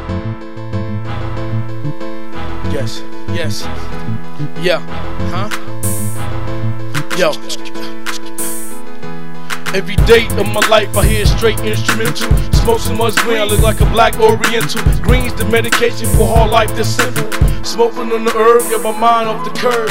Yes, yes, yeah, huh? Yo. Every day of my life I hear straight instrumental. Smoke so much green, I look like a black oriental. Green's the medication for hard life that's simple. Smoking on the herb, get my mind off the curb.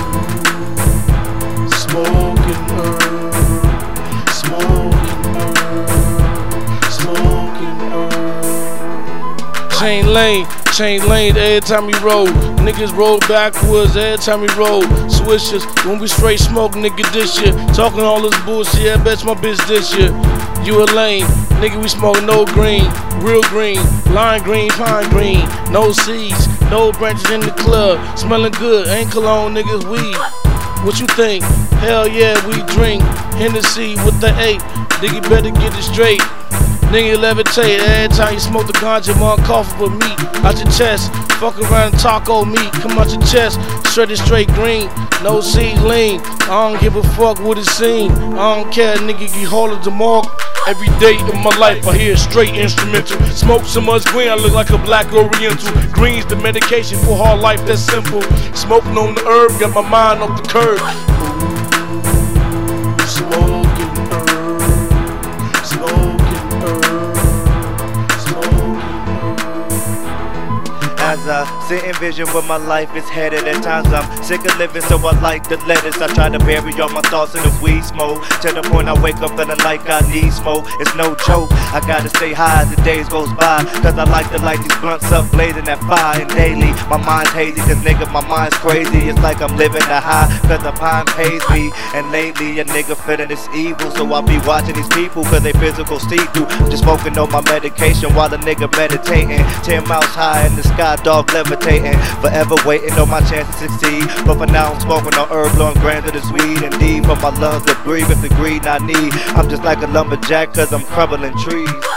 Smoking herb, smoking herb, smoking herb. Chain lane every time we roll. Niggas roll backwards every time we roll. Swishers, when we straight smoke, nigga this shit. Talking all this bullshit, I bet my bitch this shit. You a lame, nigga we smoke no green. Real green, lime green, pine green. No seeds, no branches in the club. Smelling good, ain't cologne, niggas weed. What you think? Hell yeah, we drink Hennessy with the 8. Nigga better get it straight. Nigga levitate every time you smoke the ganja, mother cough for meat out your chest. Fuck around and taco meat, come out your chest. Shredded straight green, no seed lean. I don't give a fuck what it seem. I don't care, nigga, you hold it tomorrow. Every day of my life I hear straight instrumental. Smoke so much green, I look like a black oriental. Green's the medication for hard life that's simple. Smoking on the herb, got my mind off the curb. Smoking herb, smoking herb, smoking herb. As I sit and vision where my life is headed, at times I'm sick of living, so I like the lettuce. I try to bury all my thoughts in the weed smoke, to the point I wake up feeling like I need smoke. It's no joke, I gotta stay high as the days goes by, cause I like to light these blunts up, blazing that fire. And daily, my mind's hazy, cause nigga, my mind's crazy. It's like I'm living the high, cause the pine pays me. And lately, a nigga feeling this evil, so I be watching these people, cause they physical see-through. Just smoking on my medication while a nigga meditating. 10 miles high in the sky, dog levitating. Forever waiting on my chance to succeed, but for now I'm smoking on herb, blowing grams of this weed. Indeed, for my lungs to breathe, if the greed I need. I'm just like a lumberjack, cause I'm crumbling trees.